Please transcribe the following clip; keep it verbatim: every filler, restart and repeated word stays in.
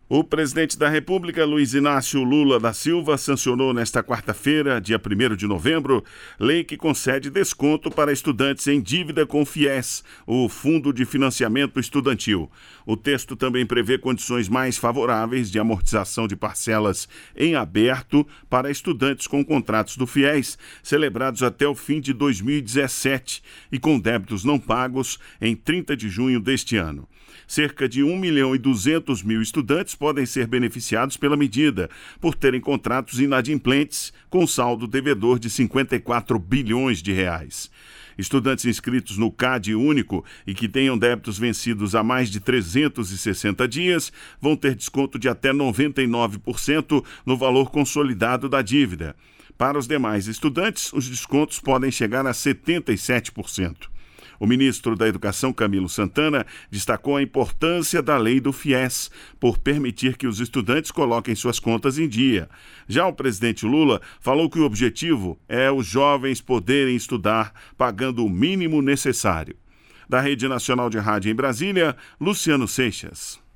O presidente da República, Luiz Inácio Lula da Silva, sancionou nesta quarta-feira, dia primeiro de novembro, lei que concede desconto para estudantes em dívida com o FIES, o Fundo de Financiamento Estudantil. O texto também prevê condições mais favoráveis de amortização de parcelas em aberto para estudantes com contratos do FIES, celebrados até o fim de dois mil e dezessete e com débitos não pagos em trinta de junho deste ano. Cerca de um milhão e duzentos mil estudantes podem ser beneficiados pela medida, por terem contratos inadimplentes com saldo devedor de cinquenta e quatro bilhões de reais. Estudantes inscritos no CAD único e que tenham débitos vencidos há mais de trezentos e sessenta dias vão ter desconto de até noventa e nove por cento no valor consolidado da dívida. Para os demais estudantes, os descontos podem chegar a setenta e sete por cento. O ministro da Educação, Camilo Santana, destacou a importância da lei do FIES por permitir que os estudantes coloquem suas contas em dia. Já o presidente Lula falou que o objetivo é os jovens poderem estudar pagando o mínimo necessário. Da Rede Nacional de Rádio em Brasília, Luciano Seixas.